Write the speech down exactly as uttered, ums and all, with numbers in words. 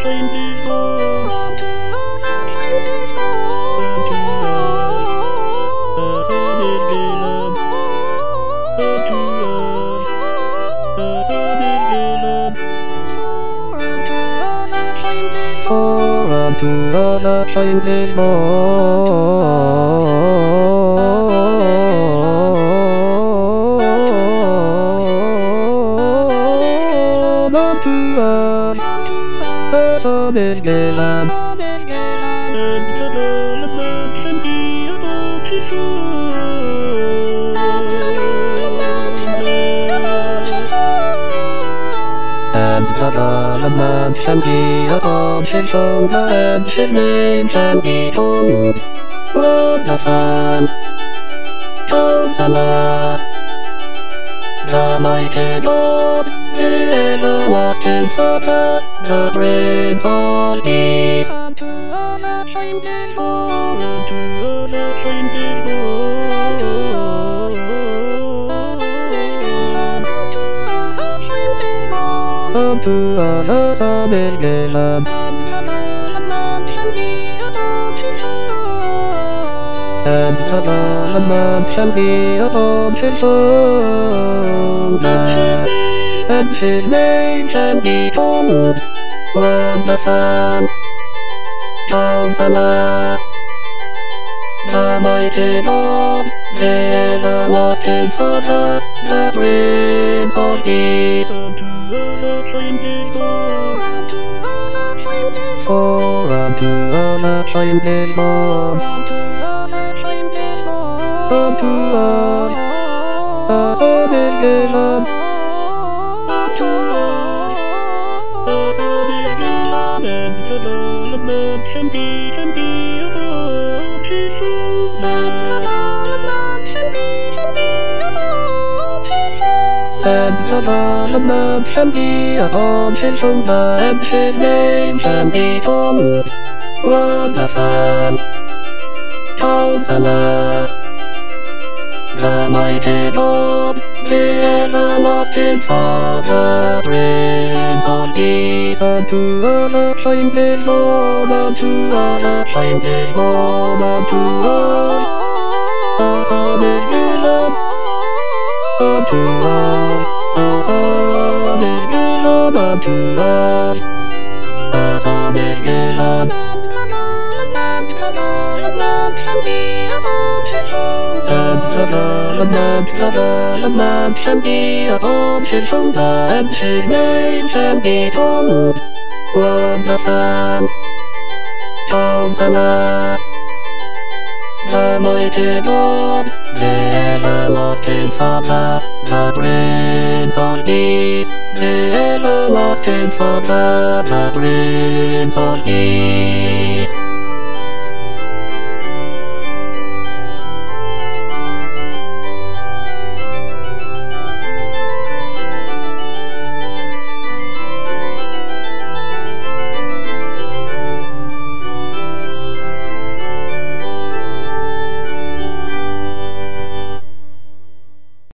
For unto us a child is born. Unto us a son is given. And the man shall be upon his shoulder, and his name shall be called Wonderful Counselor. The mighty God, the everlasting Father, the Prince of Peace. Unto us a child is born, unto us a child is born. Unto us a son is given. And the man shall be upon his shoulder, and his name shall be called Wonderful Counselor. The mighty God, the everlasting Father, the Prince of Peace. For unto us a child is born. Unto us a son is given. Unto us a son is given. And the man shall be, shall be upon his shoulder. And the man shall be upon his shoulder, and his name shall be called Wonderful Counselor. The mighty God, the everlasting Father, Prince of Peace. Unto us a child is born, unto us a child is born, unto us a son is given. Unto us a son is given, unto us a son is given. And the man, the man shall be upon his shoulder, and his name shall be called Wonderful Counselor. The mighty God, the everlasting Father, the Prince of Peace. The everlasting Father, the Prince of Peace.